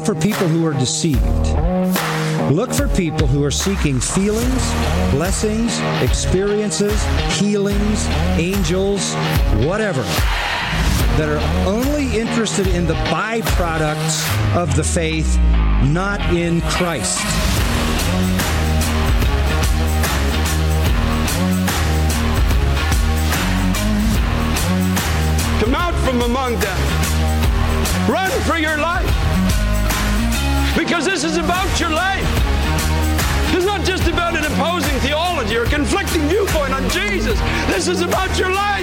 for people who are deceived. Look for people who are seeking feelings, blessings, experiences, healings, angels, whatever, that are only interested in the byproducts of the faith, not in Christ. Come out from among them. Run for your life. Because this is about your life. It's not just about an opposing theology or conflicting viewpoint on Jesus. This is about your life.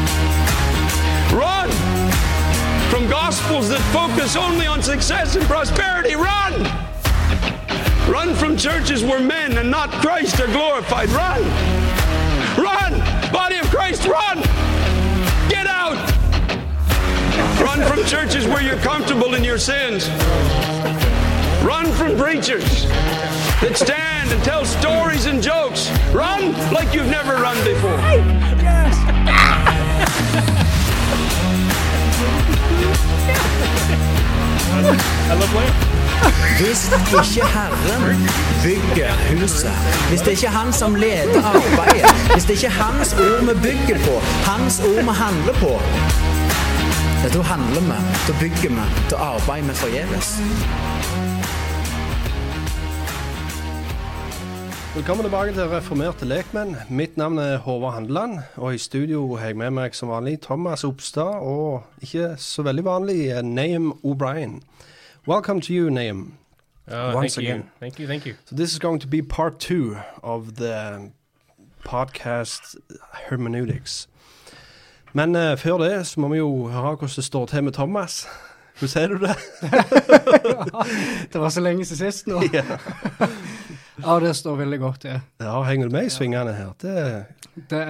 Run from gospels that focus only on success and prosperity. Run! Run from churches where men and not Christ are glorified. Run! Run! Body of Christ, run! Get out! Run from churches where you're comfortable in your sins. Run from preachers that stand and tell stories and jokes. Run like you've never run before. Yes. I love playing. Hvis ikke Herren bygger huset, hvis det ikke er han som leder arbeidet, hvis det ikke er hans ord vi bygger på, hans ord vi handler på, da handler vi, da bygger vi, da arbeider vi forgjeves. Velkommen tilbake til Reformerte Lekmenn. Mitt navn er Håvard Handeland, og i studio har jeg med meg som vanlig Thomas Opstad, og ikke så veldig vanlig, Nahum O'Brien. Welcome to you, Nahum. Once again. Thank you. So this is going to be part 2 of the podcast hermeneutics. Men før det så må vi jo høre hvordan det står til med Thomas. Hvordan ser du det? Det var så lenge siden sist nå. Ja. Ja, det står veldig godt, ja. Ja, henger du med i svingene her? Det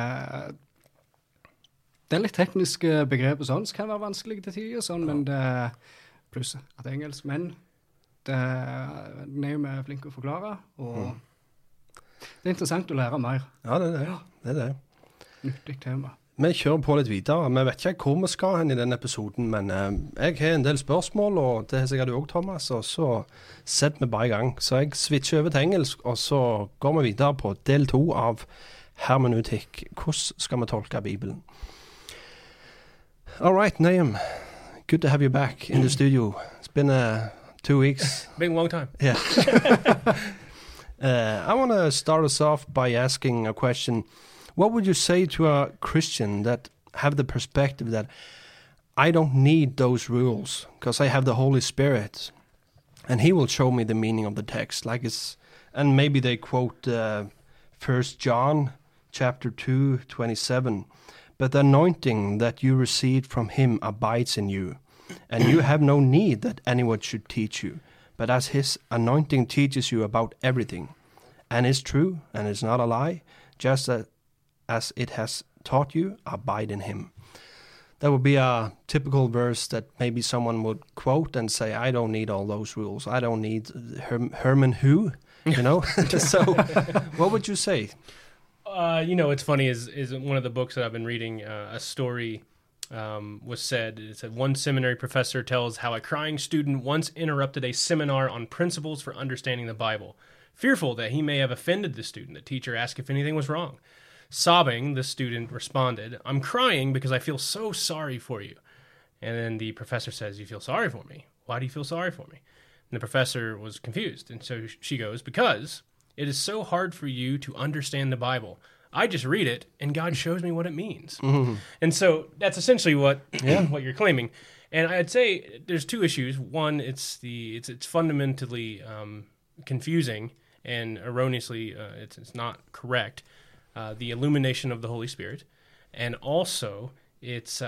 er litt tekniske begreper sånn, som kan være vanskelig til tider, sånn, men det pluss at det er engelsk, men det Nahum er flink å forklare, og det er interessant å lære mer. Ja, det er det. Det er det. Nyttig tema. Vi kjører på litt videre. Vi vet ikke hvor vi skal hen i denne episoden, men jeg har en del spørsmål, og det har sikkert du også, Thomas, og så setter vi bare i gang. Så jeg switcher over til engelsk, og så går vi videre på del 2 av hermeneutikk. Hvordan skal vi tolke Bibelen? All right, Nahum. Good to have you back in the studio. It's been 2 weeks. Been a long time. Yeah. I want to start us off by asking a question. What would you say to a Christian that have the perspective that I don't need those rules because I have the Holy Spirit and he will show me the meaning of the text, like it's, and maybe they quote 1 John chapter 2:27, but the anointing that you received from him abides in you, and you have no need that anyone should teach you, but as his anointing teaches you about everything, and is true and is not a lie, just as it has taught you, abide in him. That would be a typical verse that maybe someone would quote and say, I don't need all those rules. I don't need Herman who, you know? So what would you say? It's funny is one of the books that I've been reading, a story was said. It said one seminary professor tells how a crying student once interrupted a seminar on principles for understanding the Bible. Fearful that he may have offended the student, the teacher asked if anything was wrong. Sobbing, the student responded, I'm crying because I feel so sorry for you. And then the professor says, you feel sorry for me? Why do you feel sorry for me? And the professor was confused. And so she goes, because it is so hard for you to understand the Bible. I just read it, and God shows me what it means. Mm-hmm. And so that's essentially what you're claiming. And I'd say there's 2 issues. One, it's fundamentally confusing and erroneously it's not correct. The illumination of the Holy Spirit, and also it's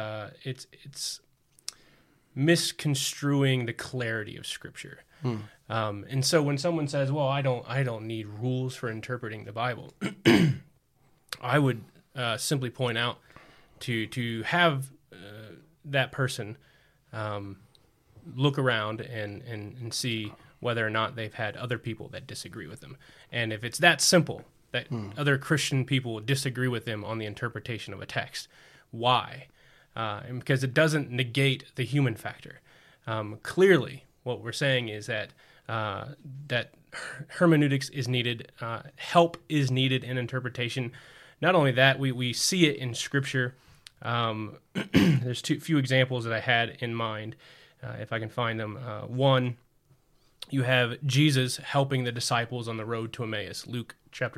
misconstruing the clarity of Scripture. And so when someone says, "Well, I don't need rules for interpreting the Bible," I would simply point out to have that person look around and see whether or not they've had other people that disagree with them, and if it's that simple. That other Christian people disagree with them on the interpretation of a text. Why? And because it doesn't negate the human factor. Clearly, What we're saying is that that hermeneutics is needed, help is needed in interpretation. Not only that, we see it in Scripture. There's few examples that I had in mind, if I can find them. One, you have Jesus helping the disciples on the road to Emmaus. Luke chapter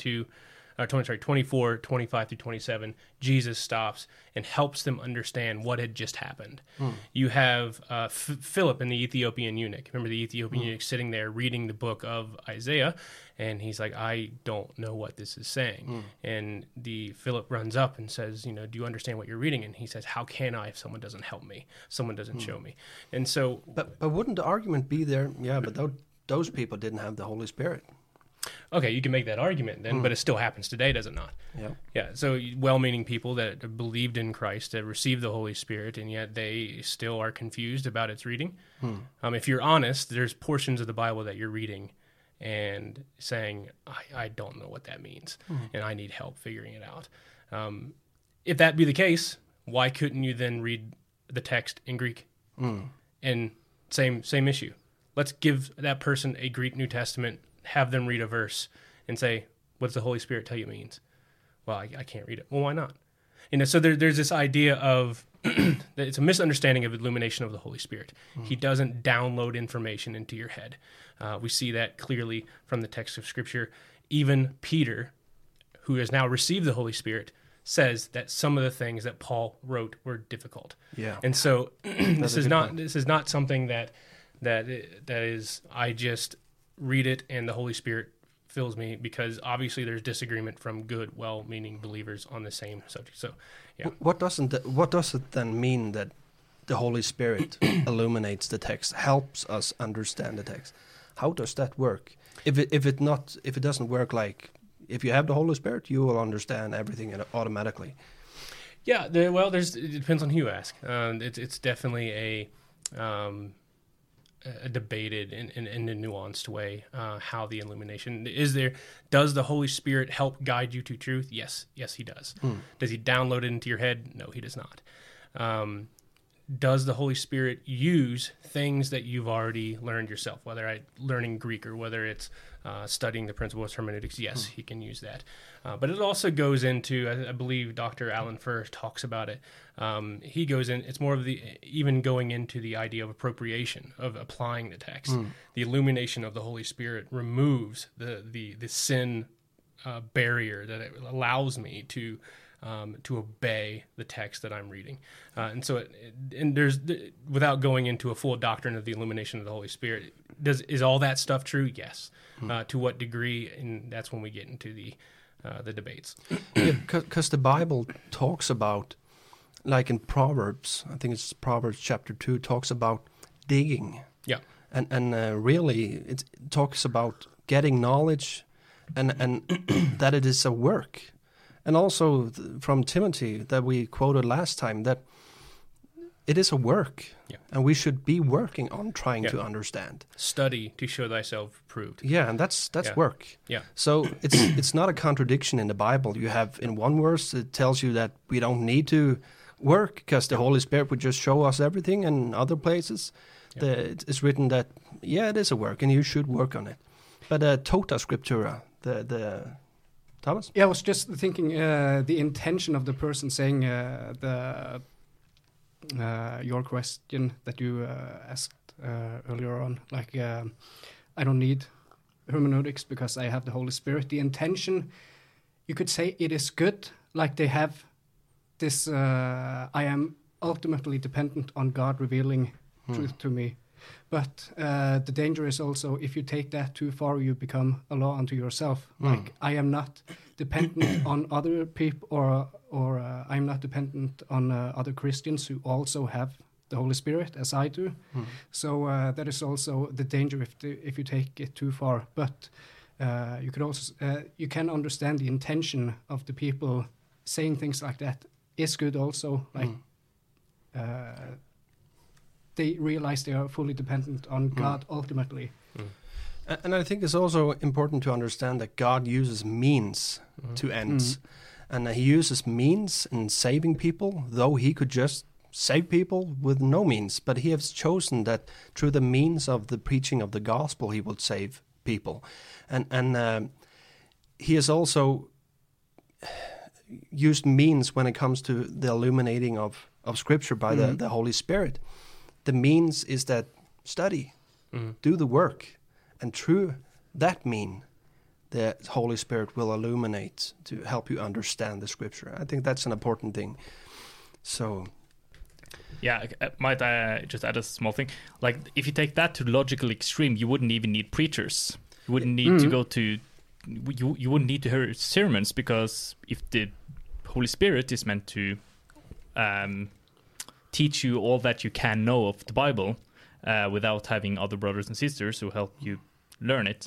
24, 25 through 27, Jesus stops and helps them understand what had just happened. You have Philip and the Ethiopian eunuch. Remember the Ethiopian eunuch sitting there reading the book of Isaiah, and he's like, I don't know what this is saying. And Philip runs up and says, do you understand what you're reading? And he says, how can I if someone doesn't help me? Someone doesn't show me. And so... But wouldn't the argument be there, but those people didn't have the Holy Spirit? Okay, you can make that argument then, but it still happens today, does it not? Yeah. So well-meaning people that believed in Christ, that received the Holy Spirit, and yet they still are confused about its reading. If you're honest, there's portions of the Bible that you're reading and saying, I don't know what that means, and I need help figuring it out. If that be the case, why couldn't you then read the text in Greek? And same issue. Let's give that person a Greek New Testament, have them read a verse and say, what does the Holy Spirit tell you it means? Well, I can't read it. Well, why not? So there's this idea of that it's a misunderstanding of illumination of the Holy Spirit. He doesn't download information into your head. We see that clearly from the text of Scripture. Even Peter, who has now received the Holy Spirit, says that some of the things that Paul wrote were difficult. Yeah. And so this is not something that is I just read it and the Holy Spirit fills me, because obviously there's disagreement from good, well-meaning believers on the same subject. So, yeah. What does it then mean that the Holy Spirit illuminates the text, helps us understand the text? How does that work? If it doesn't work, like if you have the Holy Spirit, you will understand everything automatically. Yeah. It depends on who you ask. It's definitely a debated in a nuanced way, how the illumination is there. Does the Holy Spirit help guide you to truth? Yes, he does. Does he download it into your head? No, he does not. Does the Holy Spirit use things that you've already learned yourself, whether learning Greek or whether it's studying the principles of hermeneutics? Yes, he can use that. But it also goes into, I believe Dr. Alan Furr talks about it. He goes in, it's more of even going into the idea of appropriation, of applying the text. The illumination of the Holy Spirit removes the sin barrier that it allows me to obey the text that I'm reading. And so there's, without going into a full doctrine of the illumination of the Holy Spirit, is all that stuff true? Yes. To what degree? And that's when we get into the debates. Because the Bible talks about, like in Proverbs, I think it's Proverbs chapter 2, talks about digging. Yeah. And really, it talks about getting knowledge and that it is a work. And also from Timothy that we quoted last time, that it is a work, and we should be working on trying to understand. Study to show thyself proved. Yeah, and that's work. Yeah. So it's not a contradiction in the Bible. You have in one verse it tells you that we don't need to work because the Holy Spirit would just show us everything, and other places it's written that it is a work and you should work on it. But tota scriptura, the Thomas? Yeah, I was just thinking the intention of the person saying your question that you asked earlier on, like I don't need hermeneutics because I have the Holy Spirit. The intention, you could say it is good, like they have this, I am ultimately dependent on God revealing truth to me. But the danger is also, if you take that too far, you become a law unto yourself. Like, I am not dependent on other people, or I'm not dependent on other Christians who also have the Holy Spirit, as I do. So that is also the danger if you take it too far. But you could also you can understand the intention of the people saying things like that is good also. Like. They realize they are fully dependent on God ultimately. And I think it's also important to understand that God uses means to ends. And he uses means in saving people, though he could just save people with no means, but he has chosen that through the means of the preaching of the gospel, he will save people. And he has also used means when it comes to the illuminating of Scripture by the Holy Spirit. The means is that study, do the work, and through that mean, the Holy Spirit will illuminate to help you understand the Scripture. I think that's an important thing. So, yeah, might I just add a small thing? Like, if you take that to the logical extreme, you wouldn't even need preachers. You wouldn't need to go to. You wouldn't need to hear sermons, because if the Holy Spirit is meant to teach you all that you can know of the Bible without having other brothers and sisters who help you learn it,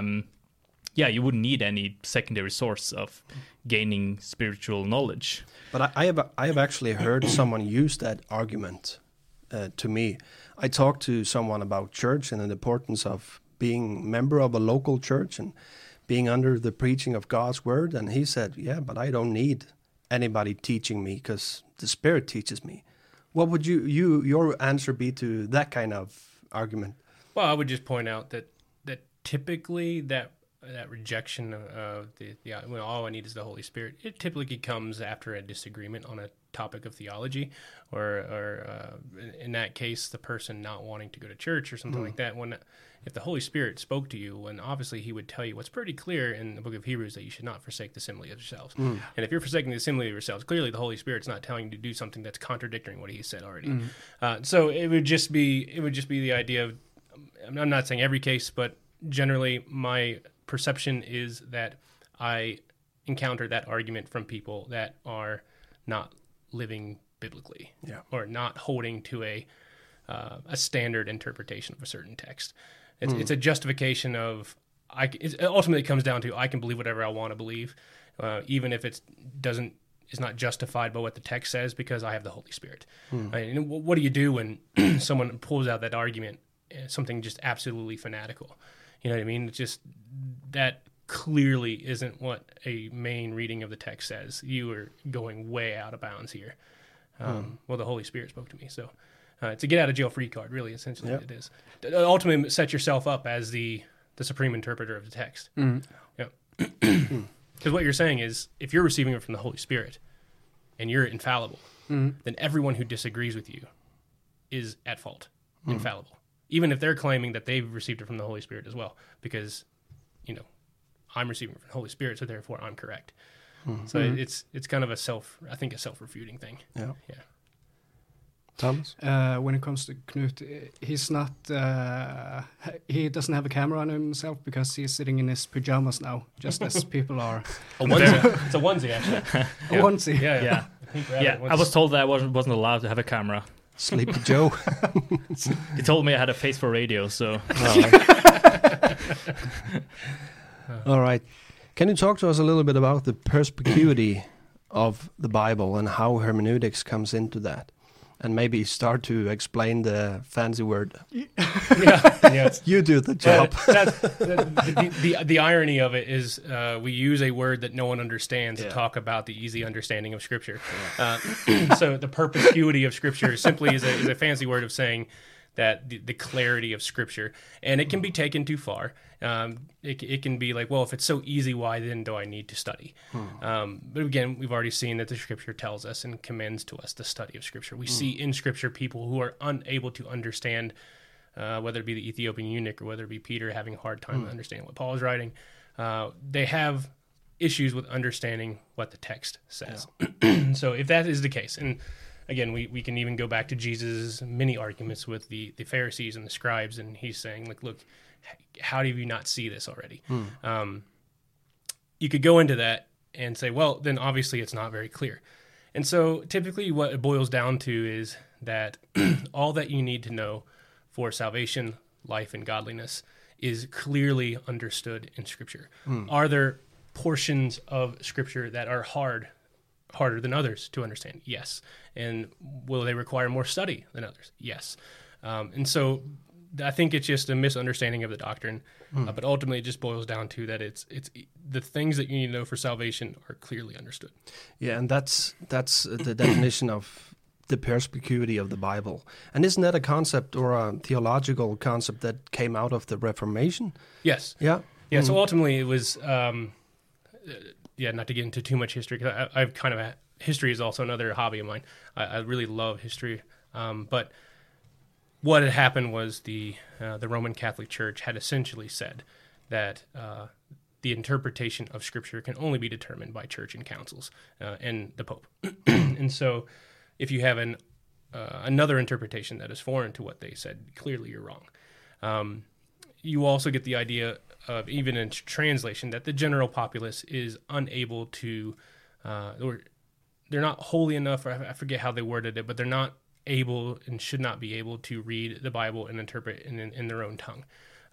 you wouldn't need any secondary source of gaining spiritual knowledge. But I have actually heard someone use that argument to me. I talked to someone about church and the importance of being member of a local church and being under the preaching of God's word, and he said, "Yeah, but I don't need anybody teaching me because the Spirit teaches me." What would your answer be to that kind of argument? Well, I would just point out that typically that rejection of when all I need is the Holy Spirit, it typically comes after a disagreement on a topic of theology, or in that case, the person not wanting to go to church or something like that. If the Holy Spirit spoke to you, and obviously he would tell you what's pretty clear in the book of Hebrews, that you should not forsake the assembly of yourselves. And if you're forsaking the assembly of yourselves, clearly the Holy Spirit's not telling you to do something that's contradicting what he said already. So it would just be the idea of, I'm not saying every case, but generally my perception is that I encounter that argument from people that are not living biblically, or not holding to a standard interpretation of a certain text. It's a justification of, it ultimately comes down to, I can believe whatever I want to believe, even if it's not justified by what the text says, because I have the Holy Spirit. And what do you do when someone pulls out that argument, something just absolutely fanatical? You know what I mean? It's just, that clearly isn't what a main reading of the text says. You are going way out of bounds here. Well, the Holy Spirit spoke to me, so it's a get out of jail free card, really, essentially. It is. Ultimately, set yourself up as the supreme interpreter of the text. Because what you're saying is, if you're receiving it from the Holy Spirit and you're infallible, then everyone who disagrees with you is at fault, infallible. Even if they're claiming that they've received it from the Holy Spirit as well, because, I'm receiving it from the Holy Spirit, so therefore I'm correct. So it's kind of a self-refuting thing. Yeah. Thomas? When it comes to Knut, he's not, he doesn't have a camera on himself because he's sitting in his pajamas now, just as people are. A onesie. It's a onesie, actually. A onesie. Yeah. I was told that I wasn't allowed to have a camera. Sleepy Joe. He told me I had a face for radio, so. All right. Can you talk to us a little bit about the perspicuity of the Bible and how hermeneutics comes into that? And maybe start to explain the fancy word. You do the job. The irony of it is we use a word that no one understands to talk about the easy understanding of Scripture. So the perspicuity of Scripture simply is a fancy word of saying that the clarity of Scripture, and it can be taken too far. It can be like, well, if it's so easy, why then do I need to study? But again, we've already seen that the Scripture tells us and commends to us the study of Scripture. We see in Scripture people who are unable to understand, whether it be the Ethiopian eunuch or whether it be Peter having a hard time understanding what Paul is writing. They have issues with understanding what the text says. So if that is the case, and again, we can even go back to Jesus' many arguments with the Pharisees and the scribes, and he's saying, like, look, how do you not see this already? You could go into that and say, well, then obviously it's not very clear. And so typically what it boils down to is that all that you need to know for salvation, life, and godliness is clearly understood in Scripture. Are there portions of Scripture that are harder than others to understand? Yes. And will they require more study than others? Yes. And so I think it's just a misunderstanding of the doctrine, but ultimately it just boils down to that it's the things that you need to know for salvation are clearly understood. Yeah, and that's the definition of the perspicuity of the Bible. And isn't that a concept or a theological concept that came out of the Reformation? Yes. Yeah. Yeah. So ultimately, it was. Not to get into too much history, because I've kind of history is also another hobby of mine. I really love history, but what had happened was the Roman Catholic Church had essentially said that the interpretation of Scripture can only be determined by church and councils and the Pope. And so, if you have another interpretation that is foreign to what they said, clearly you're wrong. You also get the idea of, even in translation, that the general populace is unable to, or they're not holy enough, or I forget how they worded it, but they're not able and should not be able to read the Bible and interpret in their own tongue,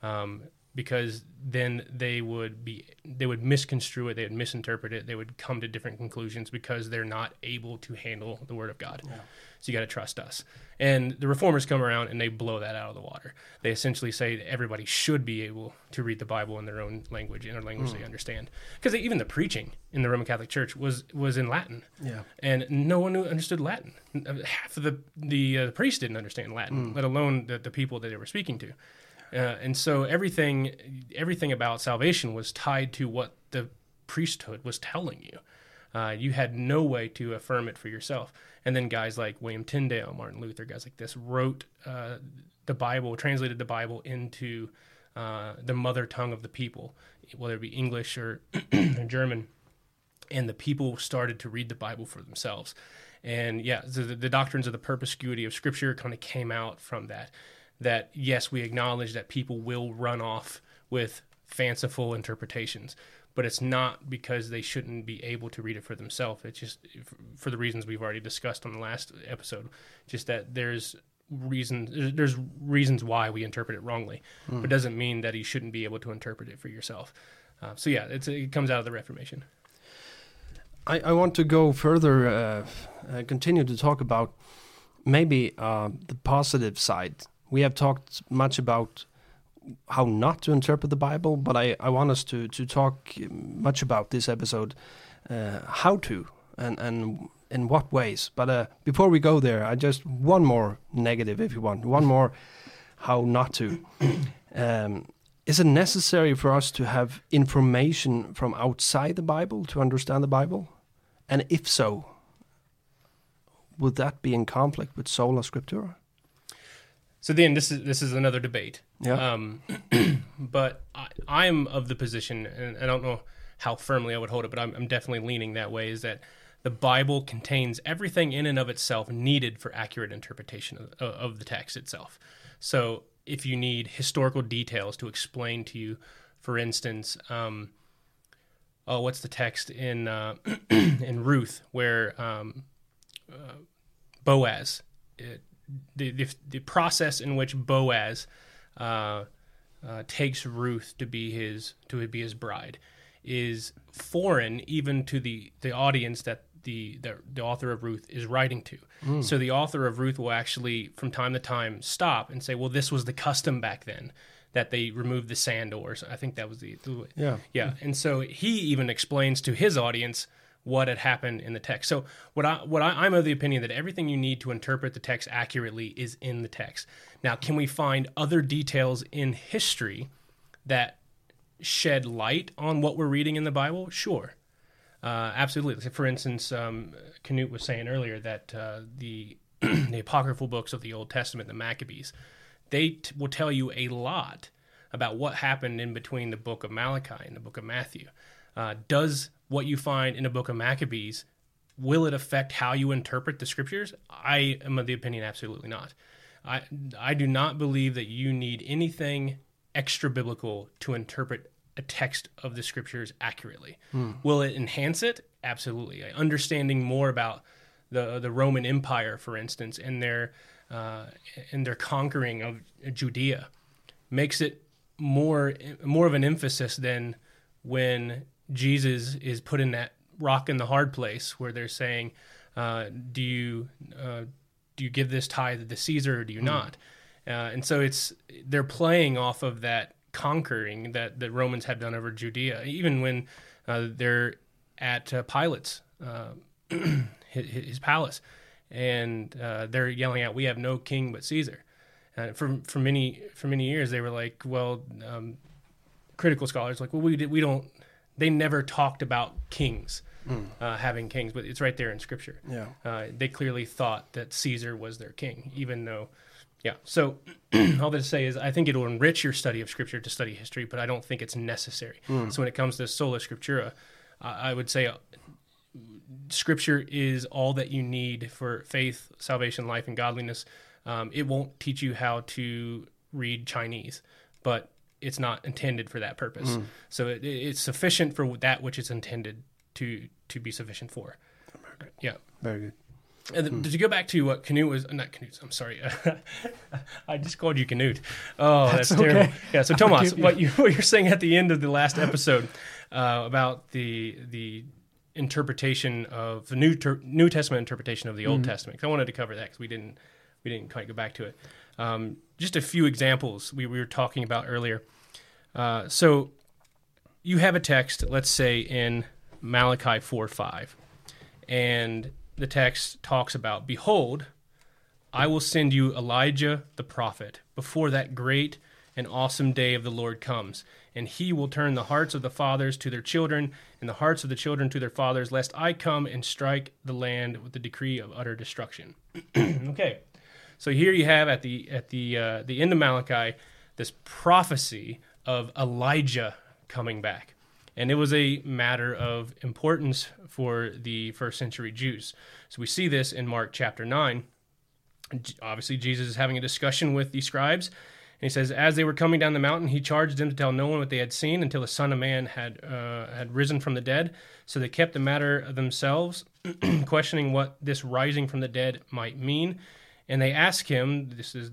because then they would misconstrue it, they would misinterpret it, they would come to different conclusions because they're not able to handle the Word of God. Yeah. So you got to trust us. And the Reformers come around and they blow that out of the water. They essentially say that everybody should be able to read the Bible in their own language, in a language they understand. Because even the preaching in the Roman Catholic Church was in Latin. Yeah. And no one understood Latin. Half of the priests didn't understand Latin, let alone the people that they were speaking to. And so everything about salvation was tied to what the priesthood was telling you. You had no way to affirm it for yourself. And then guys like William Tyndale, Martin Luther, guys like this wrote the Bible, translated the Bible into the mother tongue of the people, whether it be English or German. And the people started to read the Bible for themselves. And the doctrines of the perspicuity of Scripture kind of came out from that yes, we acknowledge that people will run off with fanciful interpretations, but it's not because they shouldn't be able to read it for themselves. It's just for the reasons we've already discussed on the last episode, just that there's reasons why we interpret it wrongly, but it doesn't mean that you shouldn't be able to interpret it for yourself. It comes out of the Reformation. I want to go further, continue to talk about maybe the positive side. We have talked much about how not to interpret the Bible, but I want us to talk much about this episode, how to, and in what ways. But before we go there, I just one more negative, if you want, one more how not to. Is it necessary for us to have information from outside the Bible to understand the Bible? And if so, would that be in conflict with sola scriptura? So then this is another debate. Yeah. But I'm of the position, and I don't know how firmly I would hold it, but I'm definitely leaning that way, is that the Bible contains everything in and of itself needed for accurate interpretation of the text itself. So if you need historical details to explain to you, for instance, what's the text in in Ruth where Boaz, the process in which Boaz takes Ruth to be his bride is foreign even to the audience that the author of Ruth is writing to. So the author of Ruth will actually from time to time stop and say, well, this was the custom back then, that they removed the sandals. I think that was the and so he even explains to his audience what had happened in the text. So I'm of the opinion that everything you need to interpret the text accurately is in the text. Now, can we find other details in history that shed light on what we're reading in the Bible? Sure. Absolutely. For instance, Knut was saying earlier that the apocryphal books of the Old Testament, the Maccabees, they will tell you a lot about what happened in between the book of Malachi and the book of Matthew. Does what you find in the book of Maccabees, will it affect how you interpret the scriptures? I am of the opinion absolutely not. I do not believe that you need anything extra biblical to interpret a text of the scriptures accurately. Will it enhance it? Absolutely. Understanding more about the Roman Empire, for instance, and their conquering of Judea makes it more of an emphasis than when Jesus is put in that rock in the hard place where they're saying, do you give this tithe to Caesar or do you not? And so they're playing off of that conquering that the Romans have done over Judea, even when they're at Pilate's his palace, and they're yelling out, "We have no king but Caesar." For many years, they were like, well, critical scholars like, well, we don't. They never talked about kings having kings, but it's right there in Scripture. Yeah. They clearly thought that Caesar was their king, even though, yeah. So all that to say is, I think it will enrich your study of Scripture to study history, but I don't think it's necessary. So when it comes to sola scriptura, I would say Scripture is all that you need for faith, salvation, life, and godliness. It won't teach you how to read Chinese, but it's not intended for that purpose. So it's sufficient for that which it's intended to be sufficient for. Yeah. Very good. And to go back to what Canute was, not Canute, I'm sorry. I just called you Canute. Oh, that's terrible. Okay. Yeah, so Thomas, what you're saying at the end of the last episode about the interpretation of the New Testament interpretation of the Old Testament. 'Cause I wanted to cover that because we didn't quite go back to it. Just a few examples we were talking about earlier. So you have a text, let's say in Malachi 4:5, and the text talks about, "Behold, I will send you Elijah the prophet before that great and awesome day of the Lord comes, and he will turn the hearts of the fathers to their children, and the hearts of the children to their fathers, lest I come and strike the land with the decree of utter destruction." Okay. So here you have at the end of Malachi this prophecy of Elijah coming back, and it was a matter of importance for the first century Jews. So we see this in Mark chapter 9. Obviously, Jesus is having a discussion with the scribes, and he says, "As they were coming down the mountain, he charged them to tell no one what they had seen until the Son of Man had risen from the dead. So they kept the matter of themselves, questioning what this rising from the dead might mean. And they ask him,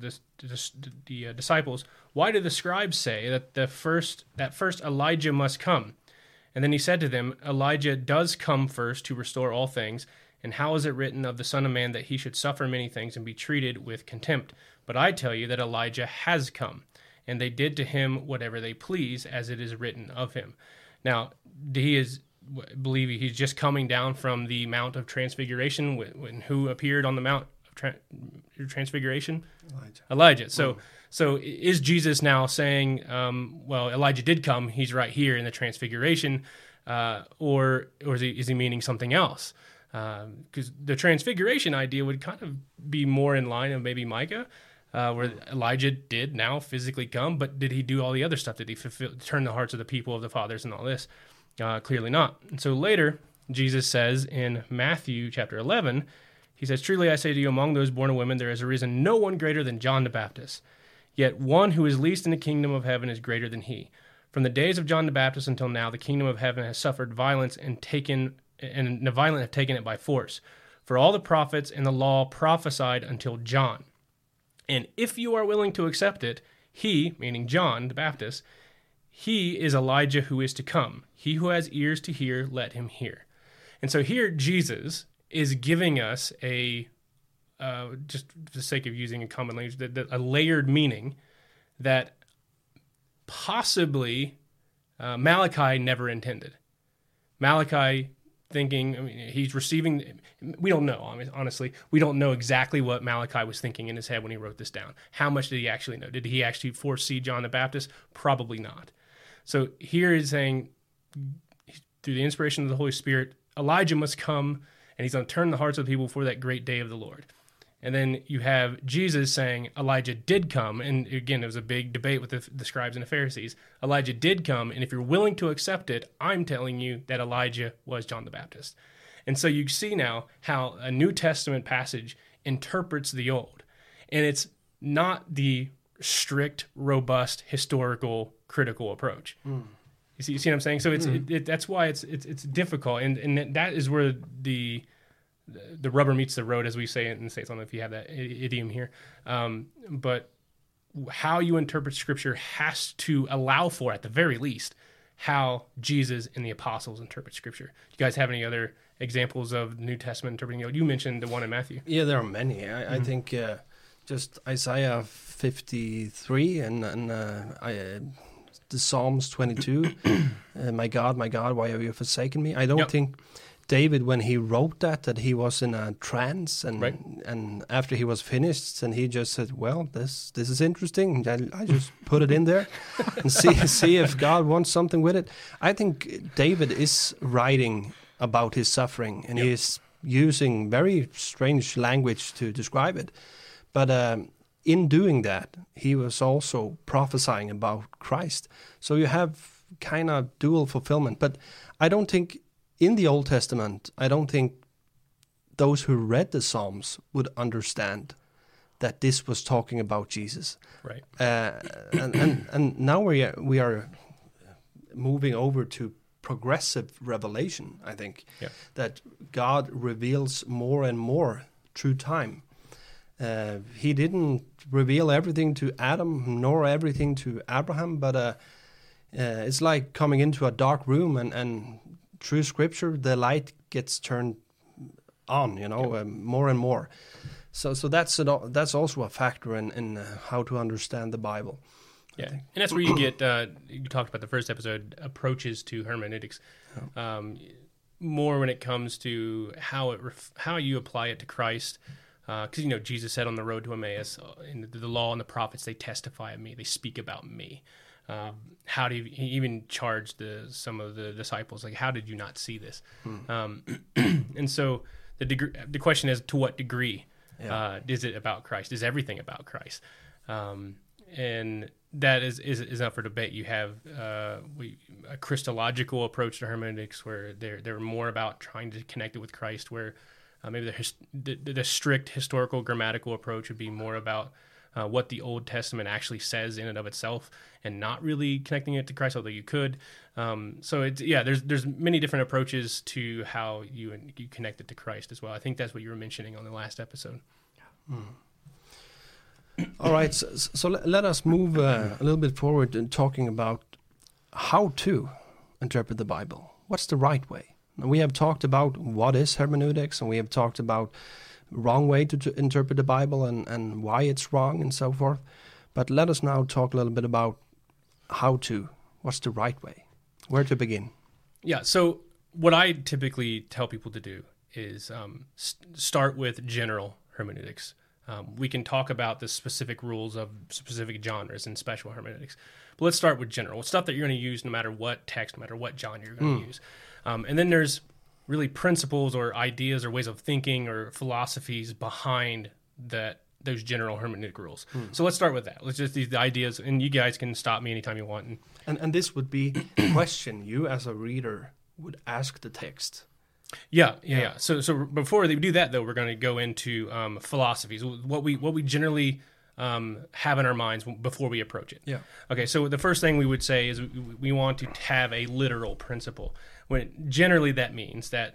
the disciples, why do the scribes say that first Elijah must come? And then he said to them, Elijah does come first to restore all things. And how is it written of the Son of Man that he should suffer many things and be treated with contempt? But I tell you that Elijah has come, and they did to him whatever they please, as it is written of him." Now, believe he's just coming down from the Mount of Transfiguration, when who appeared on the Mount Transfiguration? Elijah. So is Jesus now saying, well, Elijah did come, he's right here in the Transfiguration, or is he meaning something else? Because the Transfiguration idea would kind of be more in line of maybe Micah, where Elijah did now physically come, but did he do all the other stuff? Did he turn the hearts of the people of the fathers and all this? Clearly not. And so later, Jesus says in Matthew chapter 11, he says, "Truly I say to you, among those born of women, there has arisen no one greater than John the Baptist. Yet one who is least in the kingdom of heaven is greater than he. From the days of John the Baptist until now, the kingdom of heaven has suffered violence, and the violent have taken it by force. For all the prophets and the law prophesied until John. And if you are willing to accept it, he," meaning John the Baptist, "he is Elijah who is to come. He who has ears to hear, let him hear." And so here Jesus is giving us just for the sake of using a common language, a layered meaning that possibly Malachi never intended. Malachi thinking, he's receiving, we don't know, honestly. We don't know exactly what Malachi was thinking in his head when he wrote this down. How much did he actually know? Did he actually foresee John the Baptist? Probably not. So here he's saying, through the inspiration of the Holy Spirit, Elijah must come, and he's going to turn the hearts of the people for that great day of the Lord. And then you have Jesus saying Elijah did come, and again, there was a big debate with the scribes and the Pharisees. Elijah did come, and if you're willing to accept it, I'm telling you that Elijah was John the Baptist. And so you see now how a New Testament passage interprets the Old. And it's not the strict, robust, historical, critical approach. You see what I'm saying? So that's why it's difficult, and that is where the rubber meets the road, as we say in the States. I don't know if you have that idiom here, but how you interpret Scripture has to allow for, at the very least, how Jesus and the apostles interpret Scripture. Do you guys have any other examples of New Testament interpreting? You mentioned the one in Matthew. Yeah, there are many. I think just Isaiah 53 and the Psalms 22. My God, why have you forsaken me? I don't think David, when he wrote that he was in a trance, and Right. and after he was finished, and he just said, "Well, this is interesting. I just put it in there and see if God wants something with it." I think David is writing about his suffering, and he is using very strange language to describe it, but in doing that, he was also prophesying about Christ. So you have kind of dual fulfillment. But I don't think in the Old Testament, I don't think those who read the Psalms would understand that this was talking about Jesus. Right. And now we are moving over to progressive revelation, I think, that God reveals more and more through time. He didn't reveal everything to Adam nor everything to Abraham, but it's like coming into a dark room, and through Scripture, the light gets turned on, more and more. So that's also a factor in how to understand the Bible. Yeah, and that's where you get, you talked about the first episode, approaches to hermeneutics, more when it comes to how you apply it to Christ. Because, Jesus said on the road to Emmaus, in the law and the prophets, they testify of me, they speak about me. How do he even charged some of the disciples, like, how did you not see this? And so the question is, to what degree is it about Christ? Is everything about Christ? And that is up for debate. You have a Christological approach to hermeneutics, where they're more about trying to connect it with Christ, where maybe the strict historical grammatical approach would be more about what the Old Testament actually says in and of itself, and not really connecting it to Christ, although you could. So there's many different approaches to how you connect it to Christ as well. I think that's what you were mentioning on the last episode. All right, so let us move a little bit forward in talking about how to interpret the Bible. What's the right way? We have talked about what is hermeneutics, and we have talked about wrong way to interpret the Bible and why it's wrong and so forth. But let us now talk a little bit about what's the right way, where to begin. Yeah, so what I typically tell people to do is start with general hermeneutics. We can talk about the specific rules of specific genres and special hermeneutics, but let's start with general stuff that you're going to use no matter what text, no matter what genre you're going to use. And then there's really principles or ideas or ways of thinking or philosophies behind those general hermeneutic rules. So let's start with that. Let's just the ideas, and you guys can stop me anytime you want. And this would be a question you as a reader would ask the text. Yeah. So before they do that, though, we're going to go into philosophies, what we generally have in our minds before we approach it. Yeah. Okay, so the first thing we would say is we want to have a literal principle. When generally that means that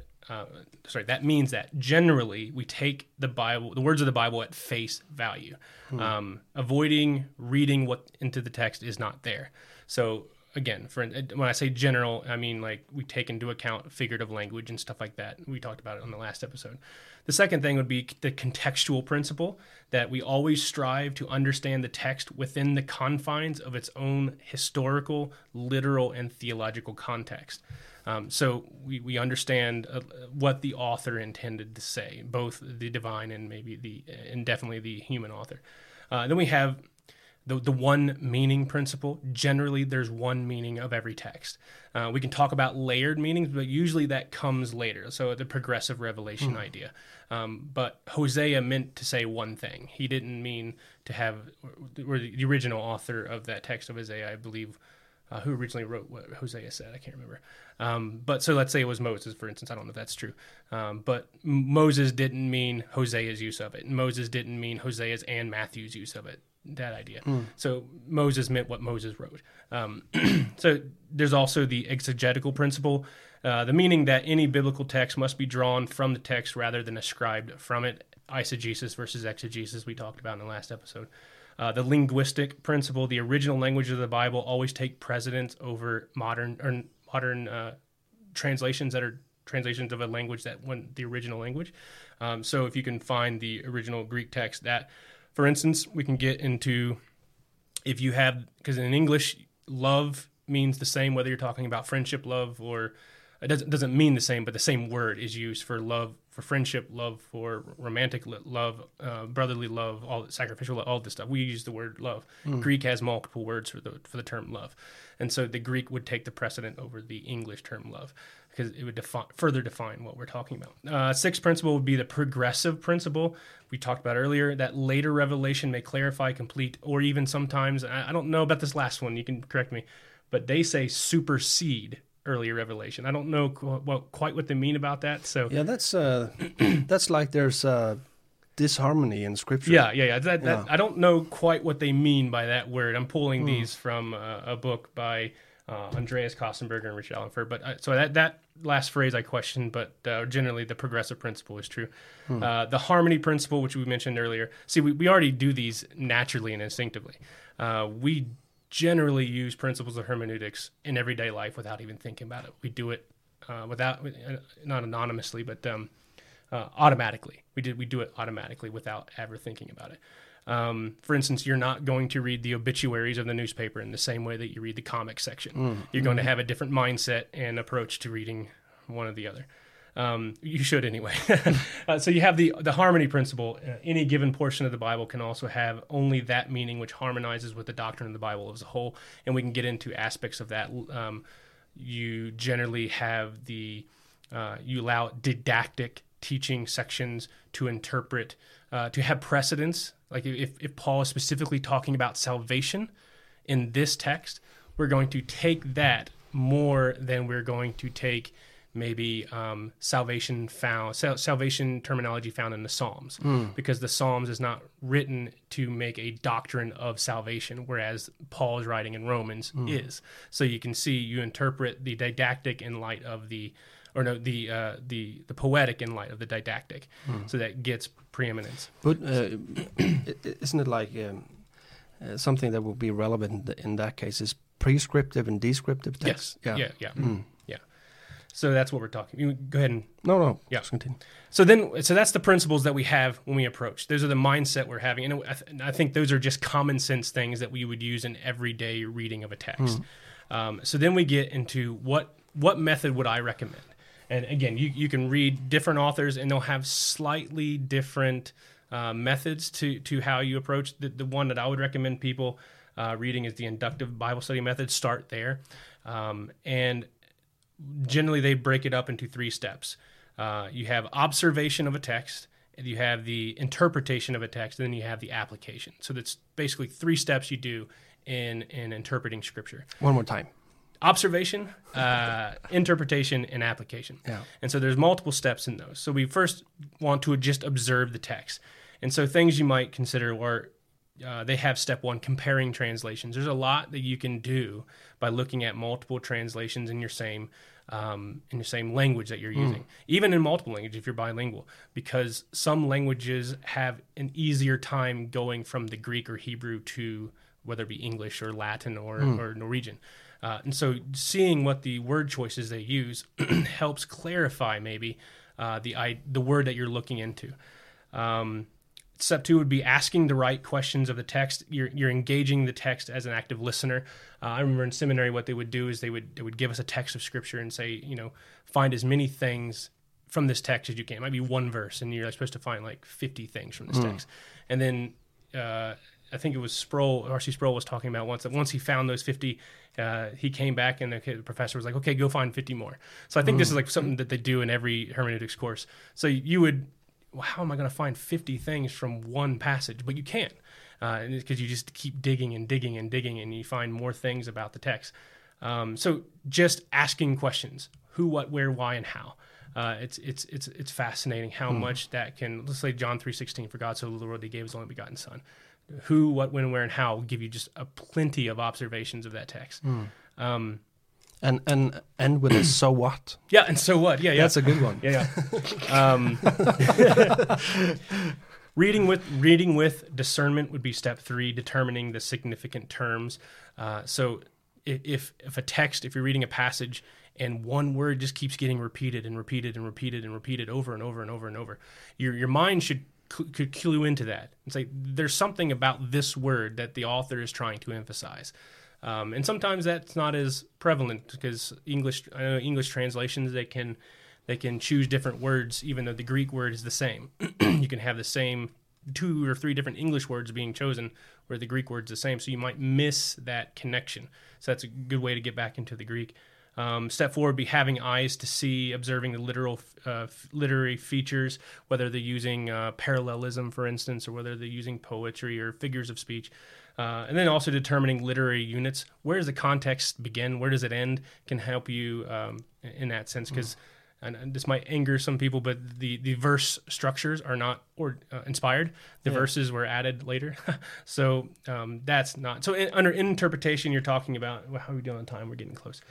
generally we take the Bible, the words of the Bible, at face value, avoiding reading what into the text is not there. So again, when I say general, I mean like we take into account figurative language and stuff like that. We talked about it on the last episode. The second thing would be the contextual principle, that we always strive to understand the text within the confines of its own historical, literal, and theological context. So we understand what the author intended to say, both the divine and and definitely the human author. Then we have the one meaning principle. Generally, there's one meaning of every text. We can talk about layered meanings, but usually that comes later. So the progressive revelation idea. But Hosea meant to say one thing. He didn't mean to have, or the original author of that text of Hosea, I believe, who originally wrote what Hosea said, I can't remember. But so let's say it was Moses, for instance. I don't know if that's true. But Moses didn't mean Hosea's use of it. Moses didn't mean Hosea's and Matthew's use of it. That idea. So Moses meant what Moses wrote. So there's also the exegetical principle, the meaning that any biblical text must be drawn from the text rather than ascribed from it. Eisegesis versus exegesis we talked about in the last episode. The linguistic principle, the original language of the Bible always take precedence over modern translations that are translations of a language that wasn't the original language. So if you can find the original Greek text, that, for instance, we can get into, if you have, because in English, love means the same whether you're talking about friendship love or it doesn't mean the same, but the same word is used for love, for friendship, love, for romantic love, brotherly love, all sacrificial love, all this stuff. We use the word love. Greek has multiple words for the term love, and so the Greek would take the precedent over the English term love, because it would further define what we're talking about. Sixth principle would be the progressive principle we talked about earlier, that later revelation may clarify, complete, or even sometimes, I don't know about this last one, you can correct me, but they say supersede earlier revelation. I don't know quite what they mean about that. So yeah, that's like there's disharmony in Scripture. Yeah. That, I don't know quite what they mean by that word. I'm pulling these from a book by Andreas Kostenberger and Richard Allenford. But so that last phrase I questioned, but generally the progressive principle is true. The harmony principle, which we mentioned earlier. See, we already do these naturally and instinctively. We generally use principles of hermeneutics in everyday life without even thinking about it. We do it not anonymously, but automatically. We do it automatically without ever thinking about it. For instance, you're not going to read the obituaries of the newspaper in the same way that you read the comic section. You're going to have a different mindset and approach to reading one or the other. You should anyway. So you have the harmony principle. Any given portion of the Bible can also have only that meaning which harmonizes with the doctrine of the Bible as a whole, and we can get into aspects of that. You generally have you allow didactic teaching sections to interpret, to have precedence. Like if Paul is specifically talking about salvation in this text, we're going to take that more than we're going to take maybe salvation terminology found in the Psalms, because the Psalms is not written to make a doctrine of salvation, whereas Paul's writing in Romans is. So you can see, you interpret the didactic in light of the poetic in light of the didactic, so that gets preeminence. But isn't it like something that will be relevant in that case is prescriptive and descriptive text? Yes. Yeah. So that's what we're talking. You go ahead and no. Yeah. Just continue. So that's the principles that we have when we approach. Those are the mindset we're having, and I think those are just common sense things that we would use in everyday reading of a text. So then we get into what method would I recommend? And again, you can read different authors, and they'll have slightly different methods to how you approach. The one that I would recommend people reading is the inductive Bible study method. Start there, and generally they break it up into 3 steps. You have observation of a text, and you have the interpretation of a text, and then you have the application. So that's basically 3 steps you do in interpreting Scripture. One more time. Observation, interpretation, and application. Yeah. And so there's multiple steps in those. So we first want to just observe the text. And so things you might consider are, they have step 1, comparing translations. There's a lot that you can do by looking at multiple translations in your same language that you're using, even in multiple languages if you're bilingual, because some languages have an easier time going from the Greek or Hebrew to whether it be English or Latin or Norwegian. And so seeing what the word choices they use helps clarify maybe the word that you're looking into. Step 2 would be asking the right questions of the text. You're engaging the text as an active listener. I remember in seminary what they would do is they would give us a text of Scripture and say, find as many things from this text as you can. It might be one verse, and you're supposed to find like 50 things from this text. And then I think it was R.C. Sproul was talking about once that once he found those 50, he came back and the professor was like, okay, go find 50 more. So I think this is like something that they do in every hermeneutics course. So you would, how am I going to find 50 things from one passage? But you can't, because you just keep digging and digging and digging, and you find more things about the text. So just asking questions: who, what, where, why, and how. It's fascinating how much that can. Let's say John 3:16, for God so loved the world, He gave His only begotten Son. Who, what, when, where, and how will give you just a plenty of observations of that text. And with a so what? Yeah, and so what? Yeah. That's a good one. Yeah. Reading with discernment would be step 3, determining the significant terms. So if you're reading a passage and one word just keeps getting repeated and repeated and repeated and repeated over and over and over and over, your mind could clue into that and say, there's something about this word that the author is trying to emphasize. And sometimes that's not as prevalent because I know English translations, they can choose different words, even though the Greek word is the same. You can have the same 2 or 3 different English words being chosen where the Greek word's the same. So you might miss that connection. So that's a good way to get back into the Greek. Step 4 would be having eyes to see, observing the literary features, whether they're using parallelism, for instance, or whether they're using poetry or figures of speech. And then also determining literary units. Where does the context begin? Where does it end? Can help you in that sense, because and this might anger some people, but the verse structures are not inspired. The verses were added later. So that's not. So under interpretation, you're talking about, how are we doing on time? We're getting close.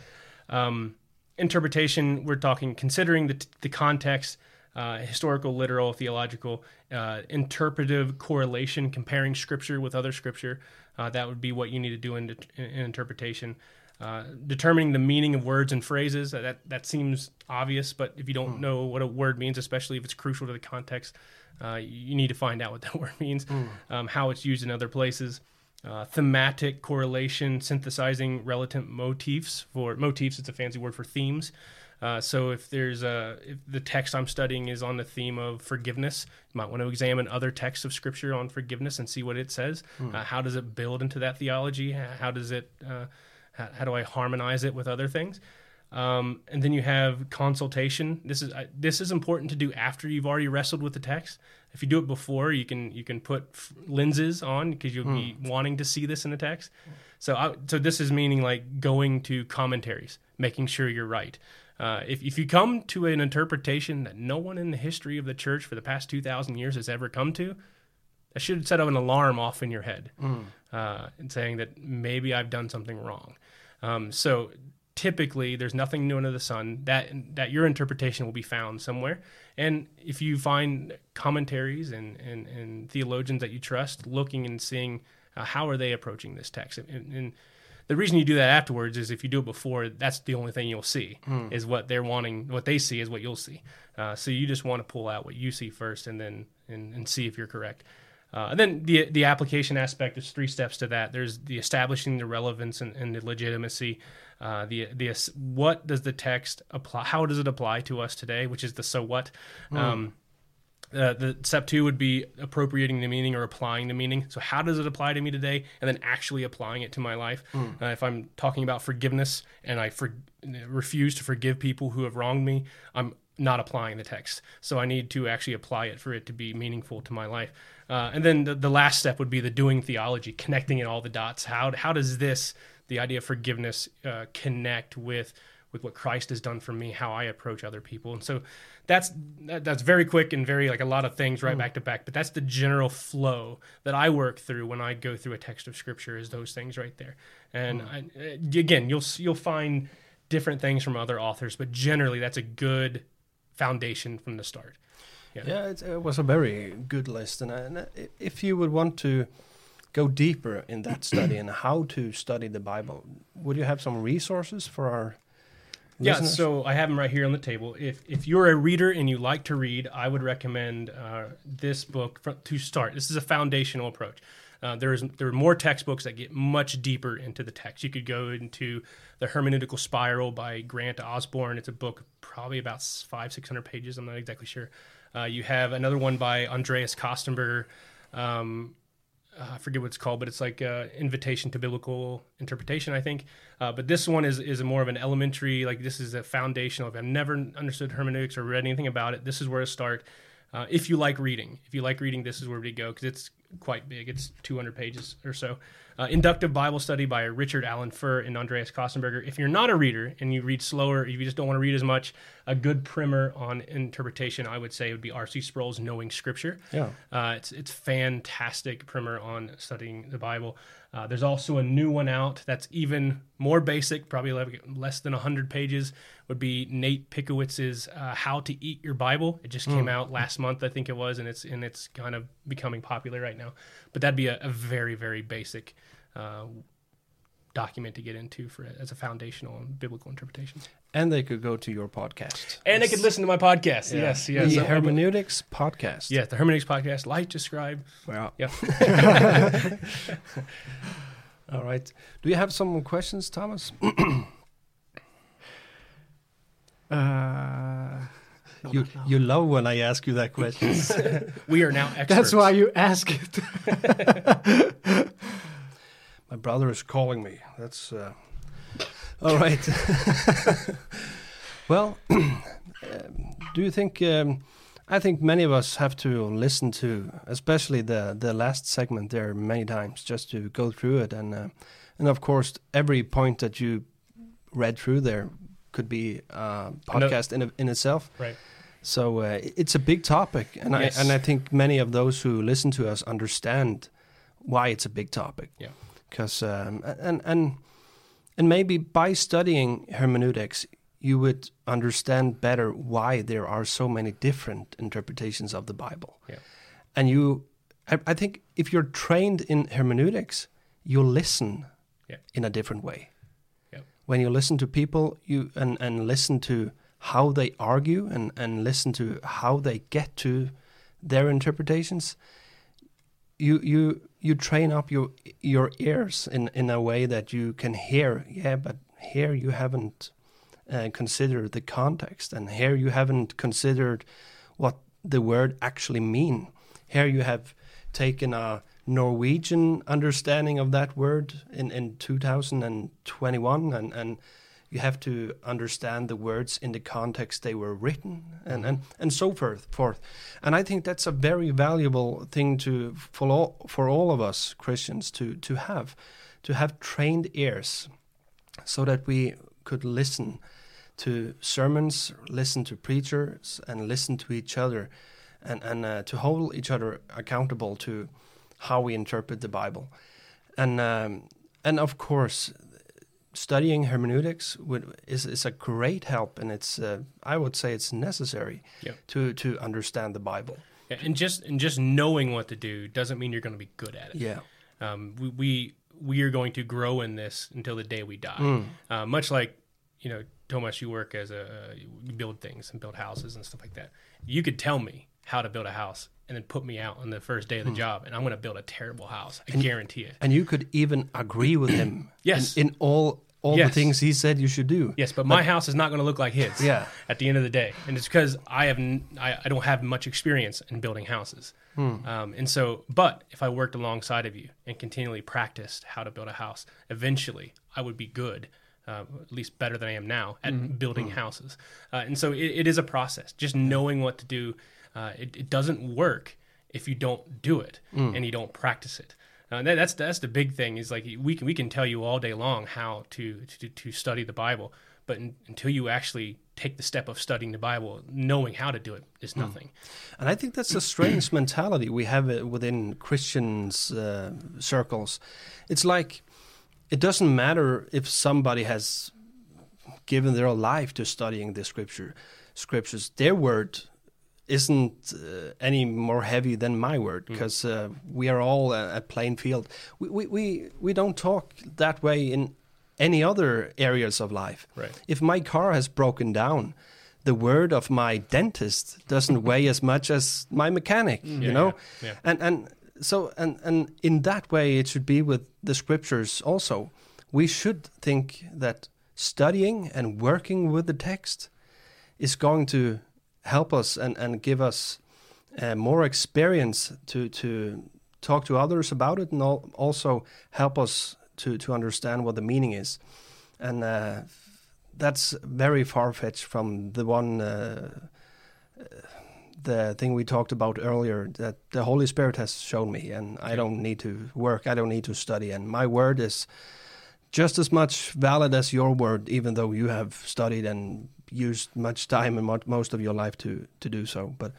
Interpretation, we're talking considering the context, historical, literal, theological, interpretive correlation, comparing scripture with other scripture. That would be what you need to do in interpretation. Determining the meaning of words and phrases, that seems obvious, but if you don't know what a word means, especially if it's crucial to the context, you need to find out what that word means, how it's used in other places. Thematic correlation, synthesizing relative motifs. For motifs, it's a fancy word for themes. So if the text I'm studying is on the theme of forgiveness, you might want to examine other texts of Scripture on forgiveness and see what it says. How does it build into that theology? How does it? How do I harmonize it with other things? And then you have consultation. This is important to do after you've already wrestled with the text. If you do it before, you can put lenses on because you'll be wanting to see this in the text. So this is meaning like going to commentaries, making sure you're right. If you come to an interpretation that no one in the history of the church for the past 2,000 years has ever come to, that should set up an alarm off in your head and saying that maybe I've done something wrong. So typically there's nothing new under the sun, that your interpretation will be found somewhere. And if you find commentaries and theologians that you trust, looking and seeing how are they approaching this text. And the reason you do that afterwards is if you do it before, that's the only thing you'll see is what they're wanting. What they see is what you'll see. So you just want to pull out what you see first and then and see if you're correct. And then the application aspect, there's 3 steps to that. There's the establishing the relevance and the legitimacy. What does the text apply? How does it apply to us today? Which is the so what. The step 2 would be appropriating the meaning or applying the meaning. So how does it apply to me today? And then actually applying it to my life. If I'm talking about forgiveness and I refuse to forgive people who have wronged me, I'm not applying the text. So I need to actually apply it for it to be meaningful to my life. And then the last step would be the doing theology, connecting in all the dots. How does the idea of forgiveness connect with what Christ has done for me, how I approach other people? And so that's very quick and very like a lot of things right back to back, but that's the general flow that I work through when I go through a text of Scripture is those things right there. And again, you'll find different things from other authors, but generally that's a good foundation from the start. Yeah, it was a very good list. And if you would want to go deeper in that study and how to study the Bible, would you have some resources for our listeners? Yeah, so I have them right here on the table. If you're a reader and you like to read, I would recommend this book to start. This is a foundational approach. There are more textbooks that get much deeper into the text. You could go into The Hermeneutical Spiral by Grant Osborne. It's a book probably about 500-600 pages. I'm not exactly sure. You have another one by Andreas Kostenberger. I forget what it's called, but it's like Invitation to Biblical Interpretation, I think. But this one is more of an elementary, like this is a foundational. If I've never understood hermeneutics or read anything about it, this is where to start. If you like reading, this is where we go because it's quite big. It's 200 pages or so. Inductive Bible Study by Richard Allen Furr and Andreas Kostenberger. If you're not a reader and you read slower, if you just don't want to read as much, a good primer on interpretation, I would say, would be R.C. Sproul's Knowing Scripture. Yeah, it's fantastic primer on studying the Bible. There's also a new one out that's even more basic, probably less than 100 pages, would be Nate Pickowitz's How to Eat Your Bible. It just came out last month, I think it was, and it's kind of becoming popular right now. But that'd be a very, very basic document to get into as a foundational biblical interpretation. And they could go to your podcast. And they could listen to my podcast. Yeah. Yes. The Hermeneutics Podcast. Yes, the Hermeneutics Podcast. Like, subscribe. Wow. Yep. All right. Do you have some questions, Thomas? You love when I ask you that question. We are now experts. That's why you ask it. My brother is calling me. That's all right. Well, do you think? I think many of us have to listen to, especially the last segment there, many times just to go through it, and of course every point that you read through there could be a podcast in itself. Right. So it's a big topic, and Yes. I think many of those who listen to us understand why it's a big topic. Yeah. Because and maybe by studying hermeneutics, you would understand better why there are so many different interpretations of the Bible. Yeah. And I think if you're trained in hermeneutics, you'll listen in a different way. Yeah. When you listen to people, and listen to how they argue and listen to how they get to their interpretations, you train up your ears in a way that you can hear. Yeah, but here you haven't considered the context, and here you haven't considered what the word actually mean. Here you have taken a Norwegian understanding of that word in 2021, and you have to understand the words in the context they were written, and so forth. And I think that's a very valuable thing for all of us Christians to have trained ears, so that we could listen to sermons, listen to preachers, and listen to each other, and to hold each other accountable to how we interpret the Bible. And of course, studying hermeneutics is a great help, and it's I would say it's necessary to understand the Bible. Yeah, and just knowing what to do doesn't mean you're going to be good at it. Yeah. We are going to grow in this until the day we die. Much like, Thomas, you work as you build things and build houses and stuff like that. You could tell me how to build a house and then put me out on the first day of the job, and I'm going to build a terrible house. I guarantee it. And you could even agree with him. Yes. In all the things he said you should do. Yes, but my house is not going to look like his. Yeah. At the end of the day, and it's because I don't have much experience in building houses. And so, but if I worked alongside of you and continually practiced how to build a house, eventually I would be good. At least better than I am now at building houses. And so it is a process. Just knowing what to do, it doesn't work if you don't do it and you don't practice it. That's the big thing, is like we can tell you all day long how to study the Bible, but until you actually take the step of studying the Bible, knowing how to do it is nothing. And I think that's a strange mentality we have within Christians circles. It's like, it doesn't matter if somebody has given their life to studying the scriptures. Their word isn't any more heavy than my word, because we are all a plain field. We don't talk that way in any other areas of life. Right. If my car has broken down, the word of my dentist doesn't weigh as much as my mechanic. You know, and so in that way, it should be with the scriptures also. We should think that studying and working with the text is going to help us and give us more experience to talk to others about it, and also help us to understand what the meaning is. And that's very far-fetched from the thing we talked about earlier, that the Holy Spirit has shown me, and I don't need to work, I don't need to study, and my word is just as much valid as your word, even though you have studied and used much time and most of your life to do so. But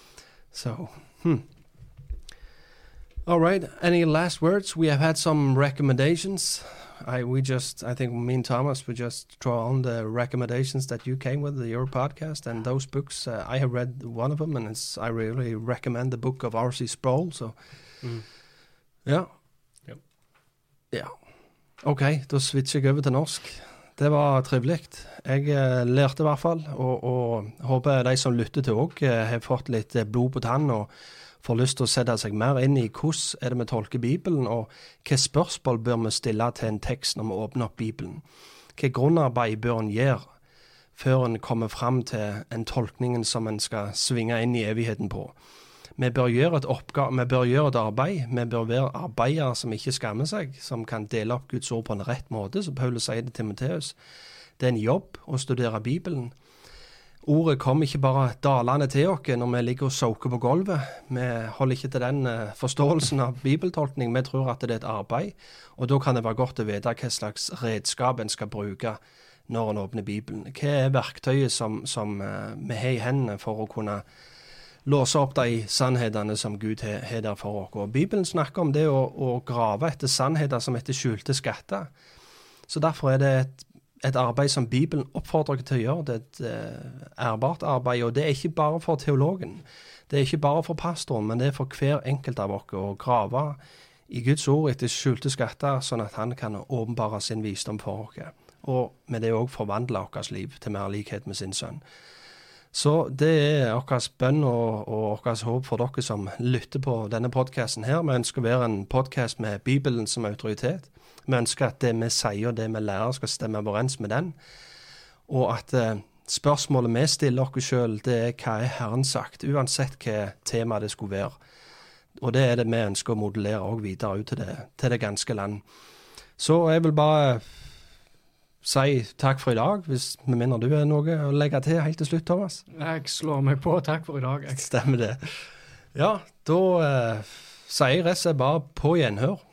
all right, any last words? We have had some recommendations. I think me and Thomas, we just draw on the recommendations that you came with, your podcast, and those books. I have read one of them, and I really recommend the book of R.C. Sproul. So, ja. Yep. Ja. Ok, da switcher jeg over til norsk. Det var trivelig. Jeg lærte i hvert fall, og håper de som lytter til også har fått litt blod på tann og får lyst til å sette seg mer inn i hvordan er det vi tolker Bibelen, og hva spørsmål bør vi stille til en tekst når vi åpner opp Bibelen. Hva grunnarbeid bør en gjøre før en kommer frem til en tolkning som en skal svinge inn i evigheten på. Vi bør gjøre et arbeid, vi bør være arbeidere som ikke skammer seg, som kan dele opp Guds ord på en rett måte, som Paulus sier til Timotheus. Det er en jobb å studere Bibelen. Ordet kommer ikke bare dalende til oss når vi ligger og soker på gulvet. Vi holder ikke til den forståelsen av bibeltolkning. Vi tror at det er et arbeid, og da kan det være godt å vite hva slags redskap en skal bruke når en åpner Bibelen. Hva er verktøyet som vi har i hendene for å kunne låse opp de sannhetene som Gud har der for oss. Og Bibelen snakker om det å grave etter sannheter som etter skjulte skatter. Så derfor er det et arbeid som Bibelen oppfordrer dere til å gjøre. Det er et ærbart arbeid, og det er ikke bare for teologen. Det er ikke bare for pastoren, men det er for hver enkelt av oss å grave i Guds ord etter skjulte skatter, sånn at han kan åpenbare sin visdom for oss. Og med det også forvandle vårt liv til mer likhet med sin sønn. Så det er vår bønn og vårt håp for dere som lytter på denne podcasten her. Vi ønsker å være en podcast med Bibelen som autoritet. Vi ønsker at det vi sier og det vi lærer skal stemme overens med den. Og at spørsmålet vi stiller oss selv, det er hva er Herren sagt, uansett hva tema det skulle være. Og det er det vi ønsker å modellere også videre ut til det ganske land. Så jeg vil bare si takk for i dag, hvis vi mener du er noe å legge til helt til slutt, Thomas. Jeg slår meg på. Takk for i dag. Stemmer det. Ja, da sier jeg rett og slett bare på gjenhør.